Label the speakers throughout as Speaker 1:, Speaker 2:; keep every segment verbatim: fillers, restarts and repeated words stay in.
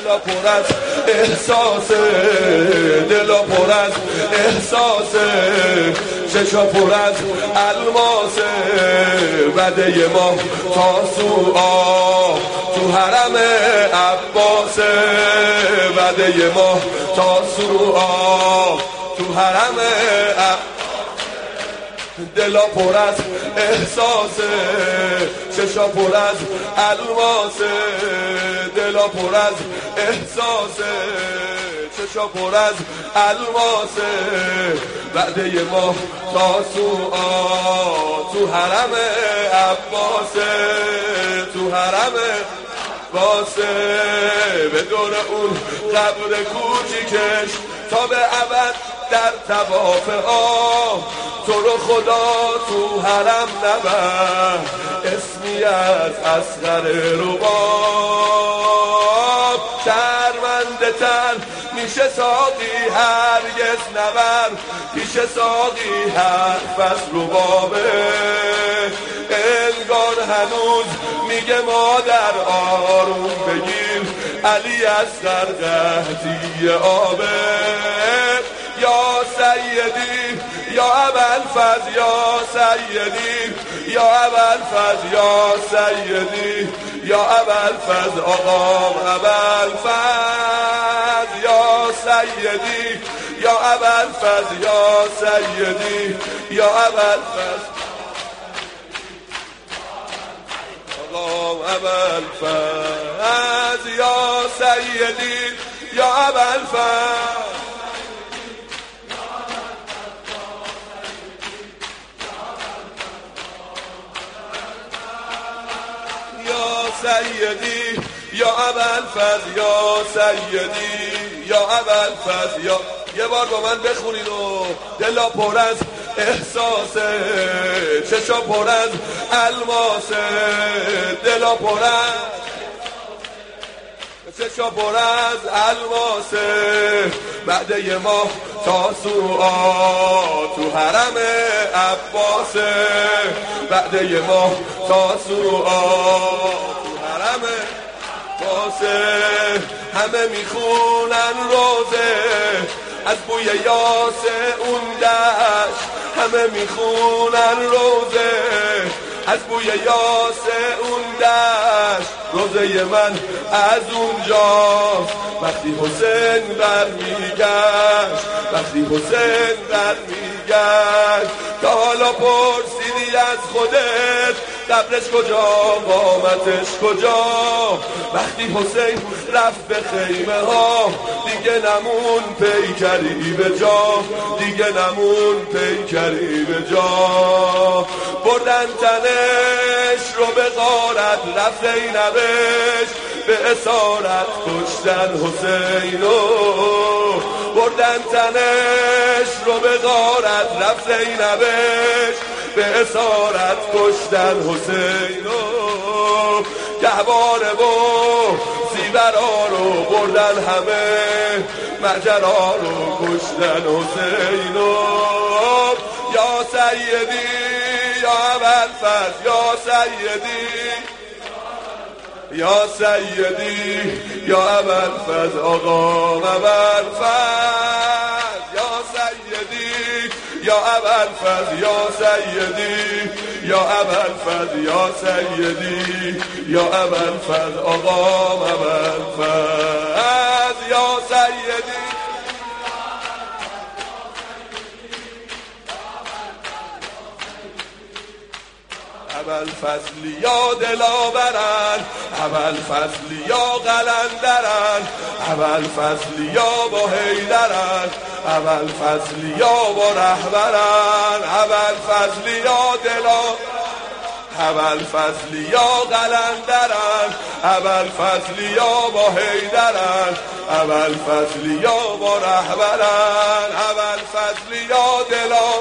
Speaker 1: دلا پر از احساس، دلا پر از احساس، چشا پر از الماس، بده ما تاسو آه تو حرم عباس، بده ما تاسو آه تو حرم عباس. دلا پر از احساس، چشا پر از الماس، دلا پر از احساس، چشا پر از الماس، وعده ما تاسو آ تو حرم عباس، تو حرم عباسه، به دور اون قبر کوچیکش تا به ابد در طواف آه، تو رو خدا تو حرم نبر اسمی از اصغر رباب، شرمنده تر میشه ساقی هرگز نبر پیش ساقی حرف از ربابه، انگار هنوز میگه مادر آروم بگیر علی اصغر قحطی آبه، یا سیدی یا ابوالفضل یا سیدی یا ابوالفضل یا سیدی یا ابوالفضل آقام ابوالفضل یا سیدی یا ابوالفضل یا سیدی یا ابوالفضل آقام ابوالفضل یا سیدی یا ابوالفضل سیدی یا ابوالفضل یا سیدی یا ابوالفضل یا. یه بار با من بخونید و دلا پر از احساس، چشا پر از الماس، دلا پر از چشا پر از الماس، بعد ما تاسو آ تو حرم عباس، بعد ما تاسو آ باسه، همه میخونن روزه از بوی یاسه اون دشت، همه میخونن روزه از بوی یاسه اون دشت، روزه من از اونجاست وقتی حسین برمیگشت، وقتی حسین برمیگشت، تا حالا پرسیدی از خودت قبرش کجا قامتش کجا، وقتی حسین رفت به خیمه ها دیگه نمون پیکری به جا، دیگه نمون پیکری به جا، بردن تنش رو به غارت رفت زینبش به اسارت کشتن حسینو، بردن تنش رو به غارت رفت زینبش به اسارت کشتن حسینو، گهواره و زیورا رو بردن همه مجرا رو کشتن حسینو، یا سیدی یا ابوالفضل یا سیدی یا سیدی یا ابوالفضل آقام ابوالفضل یا سیدی یا ابوالفضل یا سیدی یا ابوالفضل یا سیدی یا ابوالفضل آقام ابوالفضل یا سیدی. ابوالفضل یا دلاورن، ابوالفضل یا قلندرن، ابوالفضل یا با حیدرن، ابوالفضل یا با رهبرن، ابوالفضل یا دلا ابوالفضل یا قلندرن، ابوالفضل یا با حیدرن، ابوالفضل یا با رهبرن، ابوالفضل یا دلا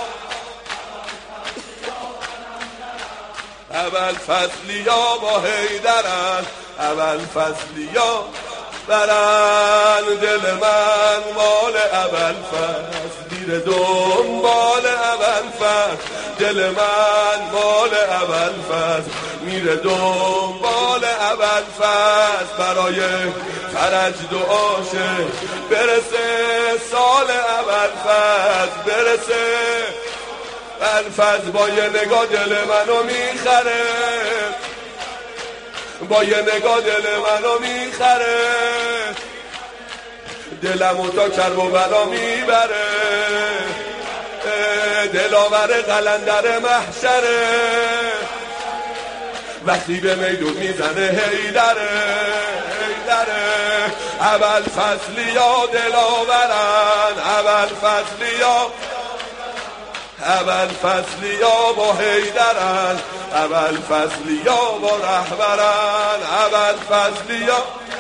Speaker 1: ابوالفضل یا با حیدرن، ابوالفضل یا برن، دل من مال ابوالفضل میره دنبال ابوالفضل، دل من مال ابوالفضل میره دنبال ابوالفضل، برای فرج دعاشه برسه سال ابوالفضل برسه. ابوالفضل با یه نگاه دل منو میخره، با یه نگاه دل منو میخره، دلمو تا کرب و بلا میبره، دلاور قلندر محشره، وقتی به میدون میزنه هیدره هیدره. ابوالفضلیا دلاورن، ابوالفضلیا ابوالفضلیا با هیدرن، ابوالفضلیا با رهبرن، ابوالفضلیا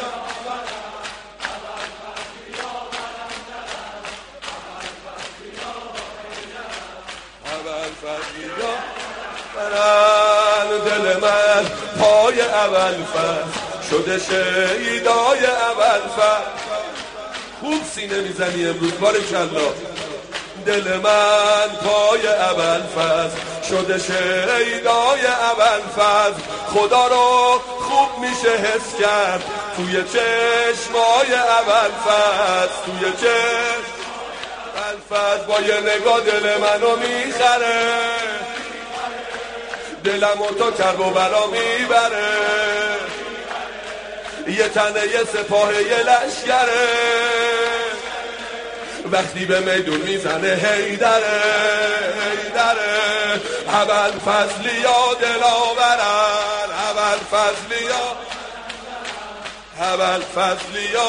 Speaker 1: ابوالفضلیا برن. دل من پای ابوالفضل شده شیدای ابوالفضل. خوب سینه میزنی امروز بارکالله. دل من پای ابوالفضل شده شیدای ابوالفضل. خدا رو خوب میشه حس کرد توی چشمای ابوالفضل، توی چشم ابوالفضل با یه نگاه دل منو میخره، دلمو تا کرب و بلا میبره، یه تنه یه سپاه یه لشکره، وقتی به میدون میزنه هیدره هیدره. ابوالفضلیا دلاورن، ابوالفضلیا ابوالفضلیا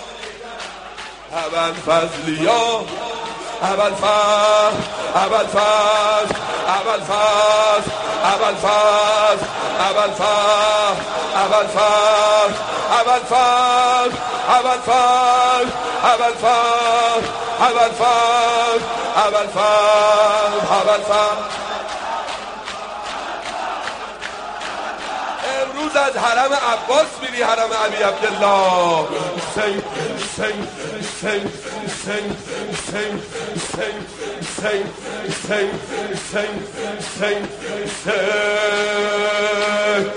Speaker 1: ابوالفضلیا ابوالفضل ابوالفضل ابوالفضل ابوالفضل ابوالفضل ابوالفضل ابوالفضل ابوالفضل ابوالفضل ابوالفضل ابوالفضل ابوالفضل. امروز از حرم عباس میری حرم علی عبدالله. حسین حسین حسین حسین حسین حسین حسین حسین حسین حسین حسین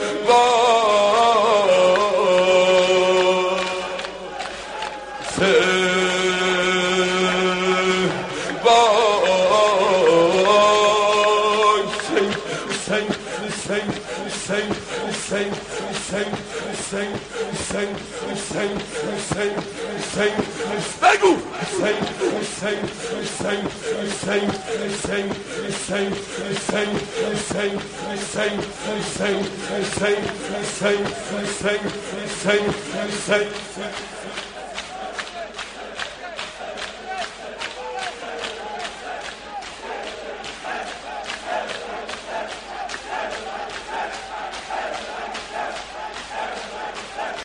Speaker 1: بگو حسین حسین حسین حسین حسین حسین حسین حسین حسین حسین حسین حسین حسین حسین حسین